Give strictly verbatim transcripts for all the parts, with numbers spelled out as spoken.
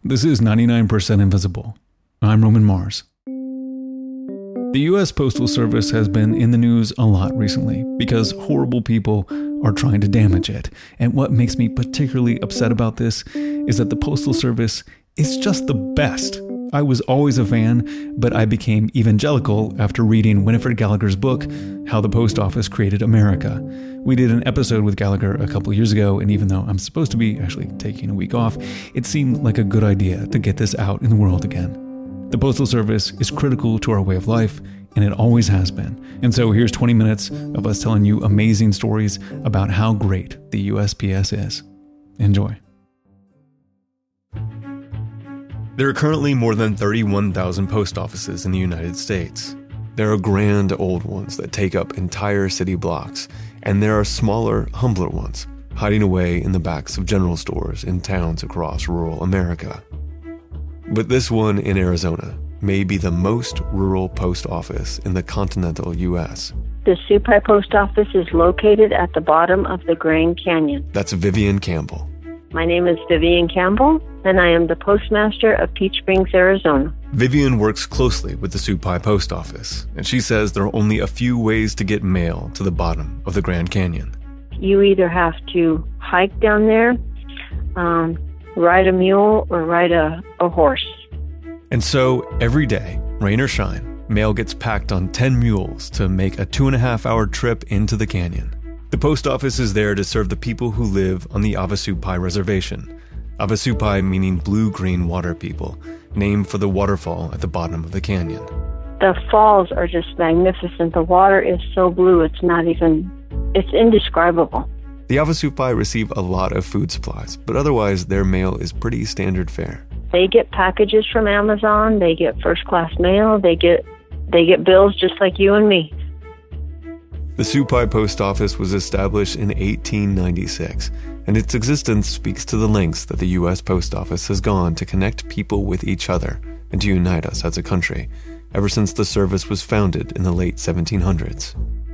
This is ninety-nine percent Invisible. I'm Roman Mars. The U S Postal Service has been in the news a lot recently because horrible people are trying to damage it. And what makes me particularly upset about this is that the Postal Service is just the best. I was always a fan, but I became evangelical after reading Winifred Gallagher's book, How the Post Office Created America. We did an episode with Gallagher a couple years ago, and even though I'm supposed to be actually taking a week off, it seemed like a good idea to get this out in the world again. The Postal Service is critical to our way of life, and it always has been. And so here's twenty minutes of us telling you amazing stories about how great the U S P S is. Enjoy. There are currently more than thirty-one thousand post offices in the United States. There are grand old ones that take up entire city blocks, and there are smaller, humbler ones, hiding away in the backs of general stores in towns across rural America. But this one in Arizona may be the most rural post office in the continental U S. The Supai Post Office is located at the bottom of the Grand Canyon. That's Vivian Campbell. My name is Vivian Campbell, and I am the postmaster of Peach Springs, Arizona. Vivian works closely with the Supai Post Office, and she says there are only a few ways to get mail to the bottom of the Grand Canyon. You either have to hike down there, um, ride a mule, or ride a, a horse. And so, every day, rain or shine, mail gets packed on ten mules to make a two and a half hour trip into the canyon. The post office is there to serve the people who live on the Havasupai Reservation. Havasupai meaning blue-green water people, named for the waterfall at the bottom of the canyon. The falls are just magnificent. The water is so blue, it's not even, it's indescribable. The Havasupai receive a lot of food supplies, but otherwise their mail is pretty standard fare. They get packages from Amazon, they get first-class mail, they get they get bills just like you and me. The Supai Post Office was established in eighteen ninety-six, and its existence speaks to the lengths that the U S Post Office has gone to connect people with each other and to unite us as a country, ever since the service was founded in the late seventeen hundreds.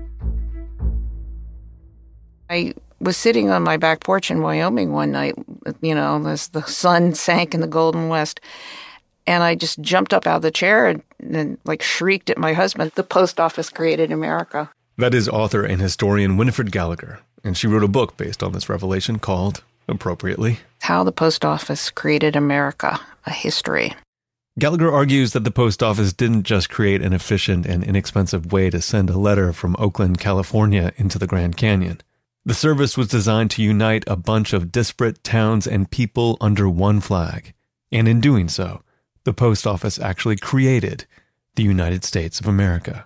I was sitting on my back porch in Wyoming one night, you know, as the sun sank in the Golden West, and I just jumped up out of the chair and, and like shrieked at my husband, "The post office created America." That is author and historian Winifred Gallagher, and she wrote a book based on this revelation called, appropriately, How the Post Office Created America, a History. Gallagher argues that the post office didn't just create an efficient and inexpensive way to send a letter from Oakland, California into the Grand Canyon. The service was designed to unite a bunch of disparate towns and people under one flag. And in doing so, the post office actually created the United States of America.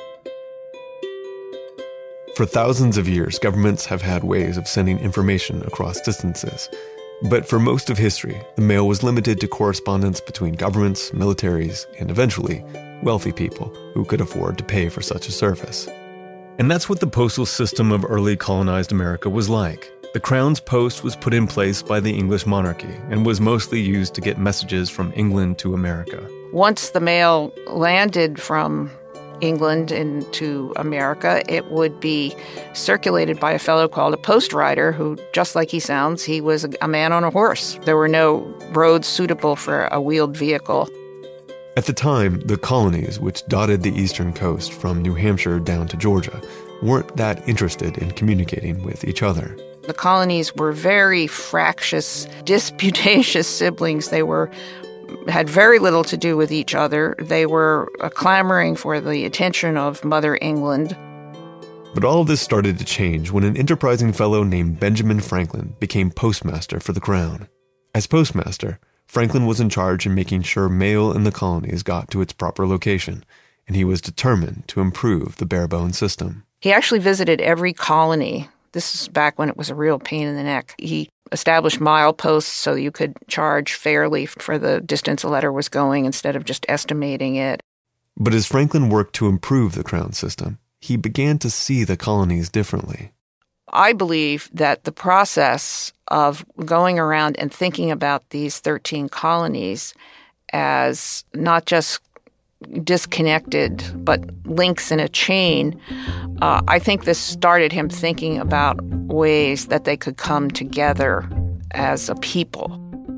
For thousands of years, governments have had ways of sending information across distances. But for most of history, the mail was limited to correspondence between governments, militaries, and eventually, wealthy people who could afford to pay for such a service. And that's what the postal system of early colonized America was like. The Crown's post was put in place by the English monarchy and was mostly used to get messages from England to America. Once the mail landed from England into America, it would be circulated by a fellow called a post rider who, just like he sounds, he was a man on a horse. There were no roads suitable for a wheeled vehicle. At the time, the colonies, which dotted the eastern coast from New Hampshire down to Georgia, weren't that interested in communicating with each other. The colonies were very fractious, disputatious siblings. They were had very little to do with each other. They were uh, clamoring for the attention of Mother England. But all of this started to change when an enterprising fellow named Benjamin Franklin became postmaster for the Crown. As postmaster, Franklin was in charge in making sure mail in the colonies got to its proper location, and he was determined to improve the bare-bones system. He actually visited every colony. This is back when it was a real pain in the neck. He established mileposts so you could charge fairly for the distance a letter was going instead of just estimating it. But as Franklin worked to improve the Crown system, he began to see the colonies differently. I believe that the process of going around and thinking about these thirteen colonies as not just disconnected, but links in a chain, uh, I think this started him thinking about ways that they could come together as a people.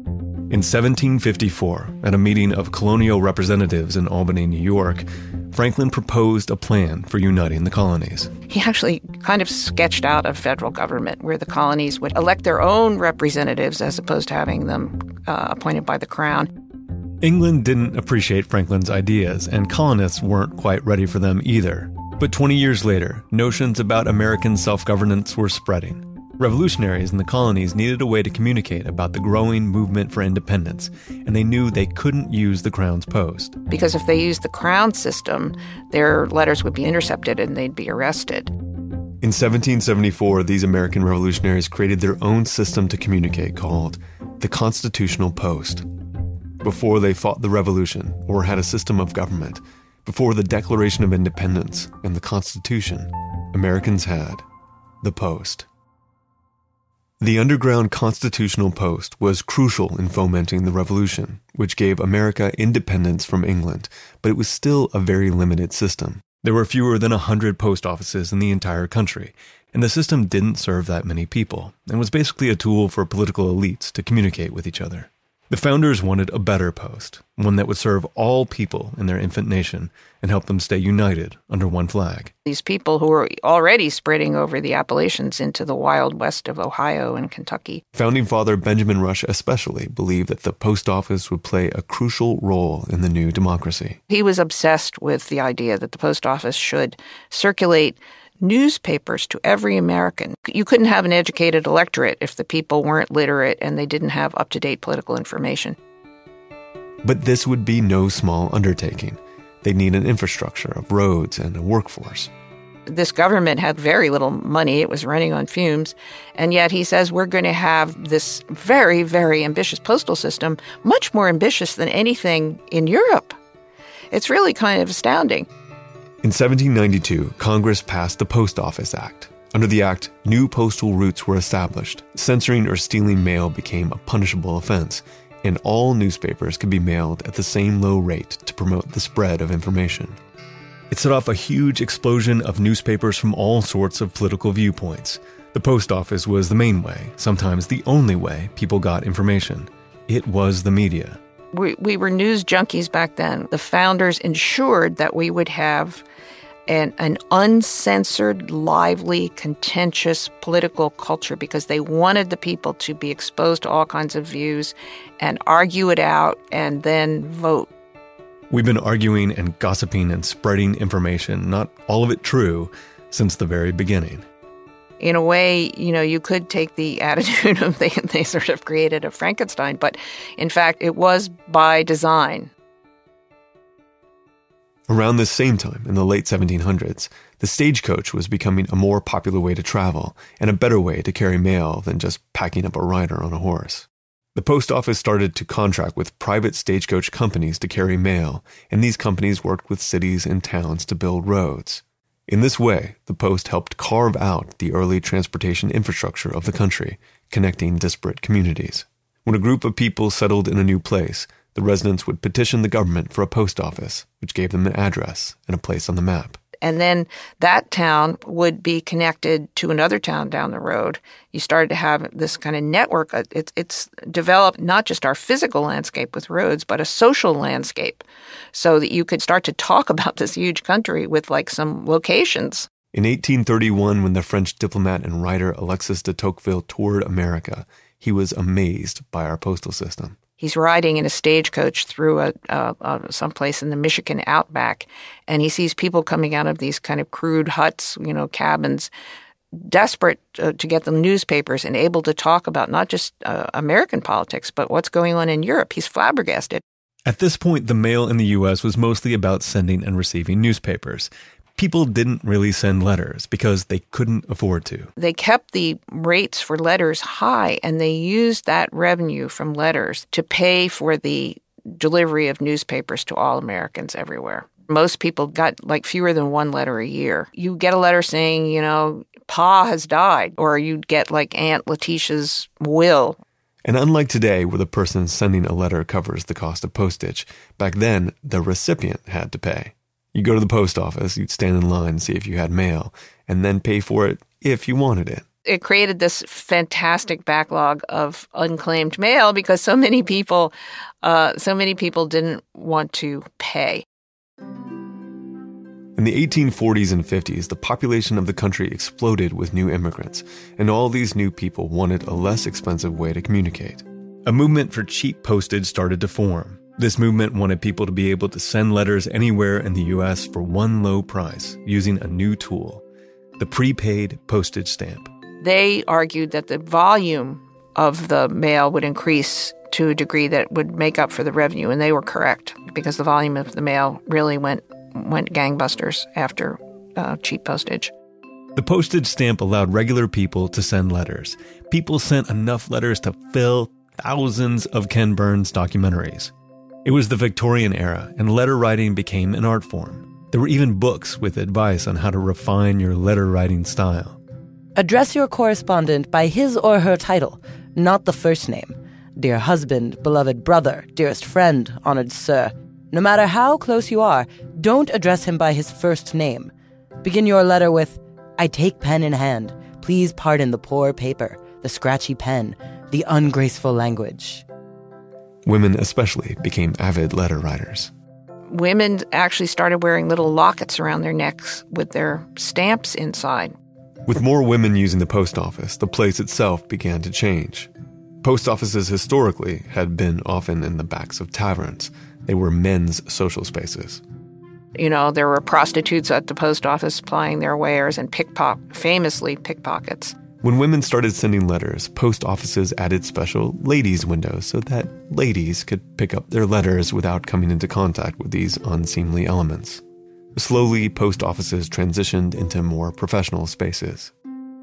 In seventeen fifty-four, at a meeting of colonial representatives in Albany, New York, Franklin proposed a plan for uniting the colonies. He actually kind of sketched out a federal government where the colonies would elect their own representatives as opposed to having them uh, appointed by the crown. England didn't appreciate Franklin's ideas, and colonists weren't quite ready for them either. But twenty years later, notions about American self-governance were spreading. Revolutionaries in the colonies needed a way to communicate about the growing movement for independence, and they knew they couldn't use the Crown's post. Because if they used the Crown system, their letters would be intercepted and they'd be arrested. In seventeen seventy-four, these American revolutionaries created their own system to communicate called the Constitutional Post. Before they fought the revolution or had a system of government, before the Declaration of Independence and the Constitution, Americans had the Post. The underground Constitutional Post was crucial in fomenting the revolution, which gave America independence from England, but it was still a very limited system. There were fewer than a hundred post offices in the entire country, and the system didn't serve that many people, and was basically a tool for political elites to communicate with each other. The founders wanted a better post, one that would serve all people in their infant nation and help them stay united under one flag. These people who were already spreading over the Appalachians into the wild west of Ohio and Kentucky. Founding father Benjamin Rush especially believed that the post office would play a crucial role in the new democracy. He was obsessed with the idea that the post office should circulate newspapers to every American. You couldn't have an educated electorate if the people weren't literate and they didn't have up-to-date political information. But this would be no small undertaking. They'd need an infrastructure of roads and a workforce. This government had very little money. It was running on fumes. And yet he says we're going to have this very, very ambitious postal system, much more ambitious than anything in Europe. It's really kind of astounding. In seventeen ninety-two, Congress passed the Post Office Act. Under the act, new postal routes were established. Censoring or stealing mail became a punishable offense, and all newspapers could be mailed at the same low rate to promote the spread of information. It set off a huge explosion of newspapers from all sorts of political viewpoints. The post office was the main way, sometimes the only way, people got information. It was the media. We, we were news junkies back then. The founders ensured that we would have an, an uncensored, lively, contentious political culture because they wanted the people to be exposed to all kinds of views and argue it out and then vote. We've been arguing and gossiping and spreading information, not all of it true, since the very beginning. In a way, you know, you could take the attitude of they, they sort of created a Frankenstein, but in fact, it was by design. Around this same time, in the late seventeen hundreds, the stagecoach was becoming a more popular way to travel and a better way to carry mail than just packing up a rider on a horse. The post office started to contract with private stagecoach companies to carry mail, and these companies worked with cities and towns to build roads. In this way, the post helped carve out the early transportation infrastructure of the country, connecting disparate communities. When a group of people settled in a new place, the residents would petition the government for a post office, which gave them an address and a place on the map. And then that town would be connected to another town down the road. You started to have this kind of network. It's, it's developed not just our physical landscape with roads, but a social landscape so that you could start to talk about this huge country with like some locations. In eighteen thirty-one, when the French diplomat and writer Alexis de Tocqueville toured America, he was amazed by our postal system. He's riding in a stagecoach through a, uh, uh, someplace in the Michigan outback, and he sees people coming out of these kind of crude huts, you know, cabins, desperate uh, to get the newspapers and able to talk about not just uh, American politics, but what's going on in Europe. He's flabbergasted. At this point, the mail in the U S was mostly about sending and receiving newspapers. People didn't really send letters because they couldn't afford to. They kept the rates for letters high, and they used that revenue from letters to pay for the delivery of newspapers to all Americans everywhere. Most people got like fewer than one letter a year. You get a letter saying, you know, Pa has died, or you'd get like Aunt Letitia's will. And unlike today, where the person sending a letter covers the cost of postage, back then, the recipient had to pay. You go to the post office, you'd stand in line and see if you had mail, and then pay for it if you wanted it. It created this fantastic backlog of unclaimed mail because so many people, uh, so many people didn't want to pay. In the eighteen forties and fifties, the population of the country exploded with new immigrants, and all these new people wanted a less expensive way to communicate. A movement for cheap postage started to form. This movement wanted people to be able to send letters anywhere in the U S for one low price using a new tool, the prepaid postage stamp. They argued that the volume of the mail would increase to a degree that would make up for the revenue, and they were correct because the volume of the mail really went went gangbusters after uh, cheap postage. The postage stamp allowed regular people to send letters. People sent enough letters to fill thousands of Ken Burns documentaries. It was the Victorian era, and letter writing became an art form. There were even books with advice on how to refine your letter writing style. Address your correspondent by his or her title, not the first name. Dear husband, beloved brother, dearest friend, honored sir. No matter how close you are, don't address him by his first name. Begin your letter with, I take pen in hand. Please pardon the poor paper, the scratchy pen, the ungraceful language. Women especially became avid letter writers. Women actually started wearing little lockets around their necks with their stamps inside. With more women using the post office, the place itself began to change. Post offices historically had been often in the backs of taverns. They were men's social spaces. You know, there were prostitutes at the post office plying their wares and pickpock, famously pickpockets. When women started sending letters, post offices added special ladies' windows so that ladies could pick up their letters without coming into contact with these unseemly elements. Slowly, post offices transitioned into more professional spaces.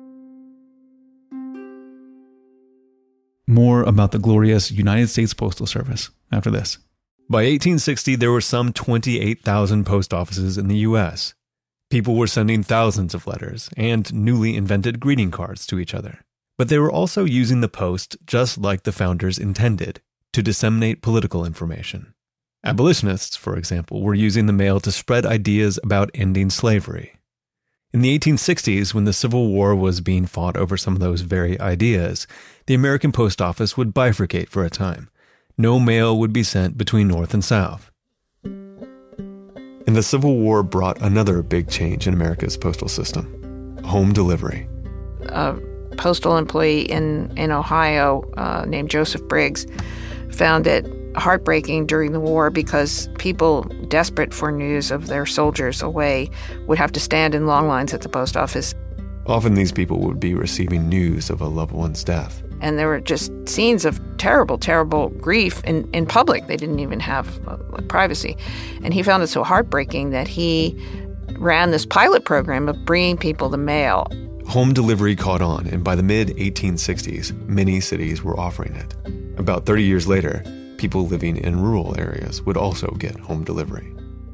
More about the glorious United States Postal Service after this. By eighteen sixty, there were some twenty-eight thousand post offices in the U S. People were sending thousands of letters and newly invented greeting cards to each other. But they were also using the post just like the founders intended, to disseminate political information. Abolitionists, for example, were using the mail to spread ideas about ending slavery. In the eighteen sixties, when the Civil War was being fought over some of those very ideas, the American post office would bifurcate for a time. No mail would be sent between North and South. And the Civil War brought another big change in America's postal system: home delivery. A postal employee in, in Ohio uh, named Joseph Briggs found it heartbreaking during the war because people desperate for news of their soldiers away would have to stand in long lines at the post office. Often these people would be receiving news of a loved one's death. And there were just scenes of terrible, terrible grief in, in public. They didn't even have uh, privacy. And he found it so heartbreaking that he ran this pilot program of bringing people the mail. Home delivery caught on, and by the mid eighteen sixties, many cities were offering it. About thirty years later, people living in rural areas would also get home delivery.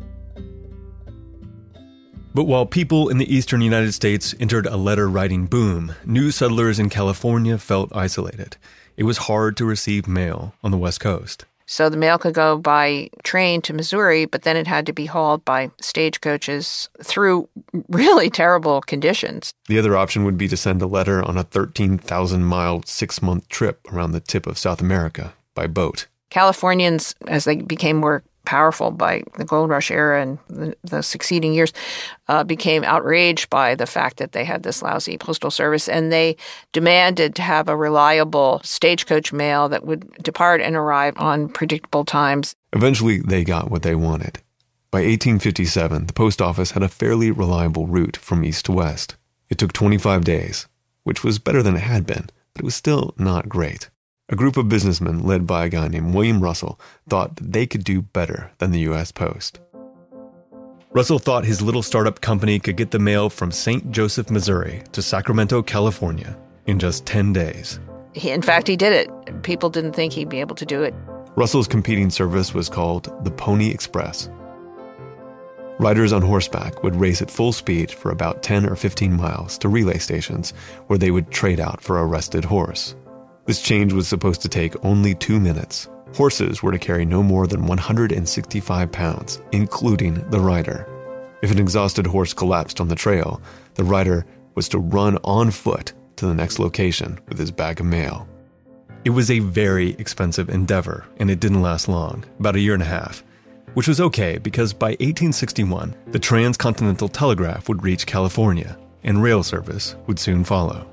But while people in the eastern United States entered a letter-writing boom, new settlers in California felt isolated. It was hard to receive mail on the West Coast. So the mail could go by train to Missouri, but then it had to be hauled by stagecoaches through really terrible conditions. The other option would be to send a letter on a thirteen thousand mile, six-month trip around the tip of South America by boat. Californians, as they became more powerful by the gold rush era and the, the succeeding years, uh, became outraged by the fact that they had this lousy postal service, and they demanded to have a reliable stagecoach mail that would depart and arrive on predictable times. Eventually, they got what they wanted. By eighteen fifty-seven, the post office had a fairly reliable route from east to west. It took twenty-five days, which was better than it had been, but it was still not great. A group of businessmen led by a guy named William Russell thought that they could do better than the U S Post. Russell thought his little startup company could get the mail from Saint Joseph, Missouri to Sacramento, California in just ten days. He, in fact, he did it. People didn't think he'd be able to do it. Russell's competing service was called the Pony Express. Riders on horseback would race at full speed for about ten or fifteen miles to relay stations where they would trade out for a rested horse. This change was supposed to take only two minutes. Horses were to carry no more than one hundred sixty-five pounds, including the rider. If an exhausted horse collapsed on the trail, the rider was to run on foot to to the next location with his bag of mail. It was a very expensive endeavor, and it didn't last long, about a year and a half, which was okay because by eighteen sixty-one, the transcontinental telegraph would reach California, and rail service would soon follow.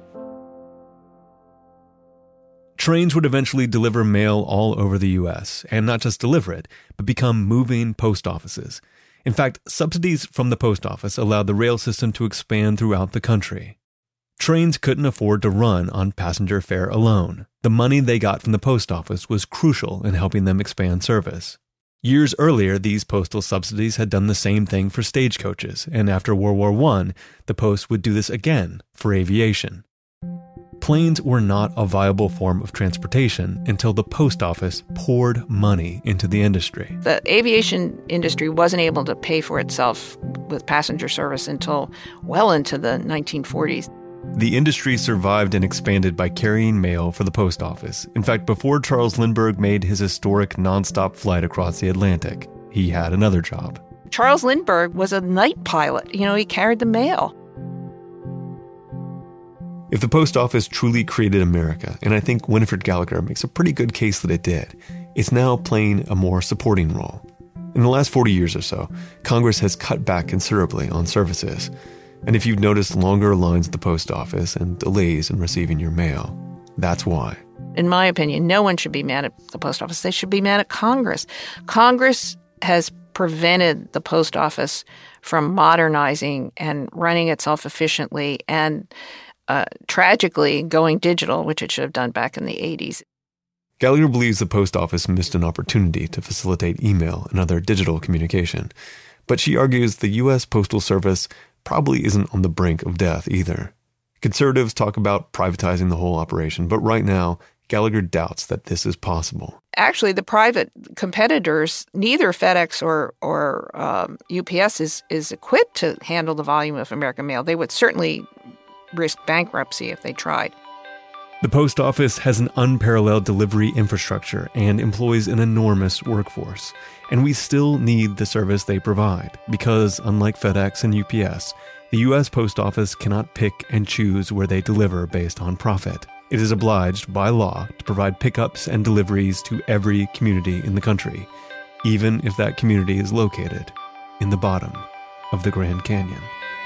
Trains would eventually deliver mail all over the U S, and not just deliver it, but become moving post offices. In fact, subsidies from the post office allowed the rail system to expand throughout the country. Trains couldn't afford to run on passenger fare alone. The money they got from the post office was crucial in helping them expand service. Years earlier, these postal subsidies had done the same thing for stagecoaches, and after World War One, the post would do this again for aviation. Planes were not a viable form of transportation until the post office poured money into the industry. The aviation industry wasn't able to pay for itself with passenger service until well into the nineteen forties. The industry survived and expanded by carrying mail for the post office. In fact, before Charles Lindbergh made his historic nonstop flight across the Atlantic, he had another job. Charles Lindbergh was a night pilot. You know, he carried the mail. If the post office truly created America, and I think Winifred Gallagher makes a pretty good case that it did, it's now playing a more supporting role. In the last forty years or so, Congress has cut back considerably on services. And if you've noticed longer lines at the post office and delays in receiving your mail, that's why. In my opinion, no one should be mad at the post office. They should be mad at Congress. Congress has prevented the post office from modernizing and running itself efficiently and uh, tragically going digital, which it should have done back in the eighties. Gallagher believes the post office missed an opportunity to facilitate email and other digital communication. But she argues the U S Postal Service probably isn't on the brink of death either. Conservatives talk about privatizing the whole operation, but right now, Gallagher doubts that this is possible. Actually, the private competitors, neither FedEx or or um, U P S is, is equipped to handle the volume of American mail. They would certainly risk bankruptcy if they tried. The post office has an unparalleled delivery infrastructure and employs an enormous workforce. And we still need the service they provide because, unlike FedEx and U P S, the U S Post Office cannot pick and choose where they deliver based on profit. It is obliged by law to provide pickups and deliveries to every community in the country, even if that community is located in the bottom of the Grand Canyon.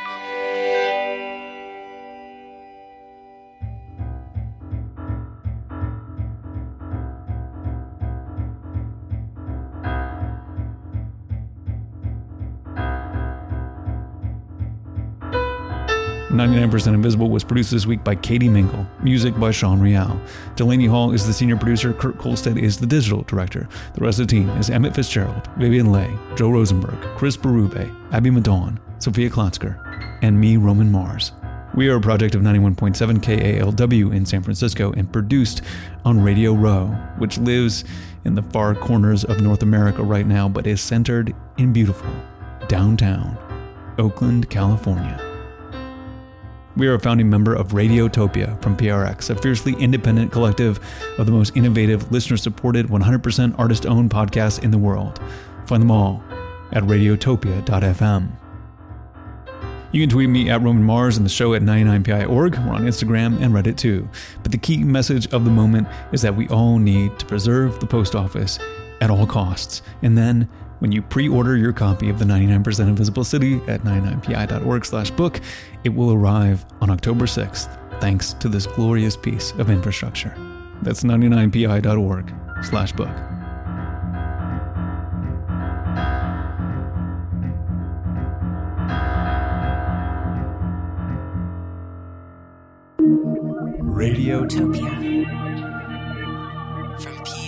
ninety-nine percent Invisible was produced this week by Katie Mingle. Music by Sean Real. Delaney Hall is the senior producer. Kurt Kolstad is the digital director. The rest of the team is Emmett Fitzgerald, Vivian Leigh, Joe Rosenberg, Chris Berube, Abby Madon, Sophia Klotzker, and me, Roman Mars. We are a project of ninety-one point seven K A L W in San Francisco and produced on Radio Row, which lives in the far corners of North America right now, but is centered in beautiful downtown Oakland, California. We are a founding member of Radiotopia from P R X, a fiercely independent collective of the most innovative, listener-supported, one hundred percent artist-owned podcasts in the world. Find them all at radiotopia dot f m. You can tweet me at Roman Mars and the show at ninety-nine P I dot org. We're on Instagram and Reddit too. But the key message of the moment is that we all need to preserve the post office at all costs. And then, when you pre-order your copy of the ninety-nine percent Invisible City at ninety-nine P I dot org slash book, it will arrive on October sixth, thanks to this glorious piece of infrastructure. That's ninety-nine P I dot org slash book. Radiotopia from P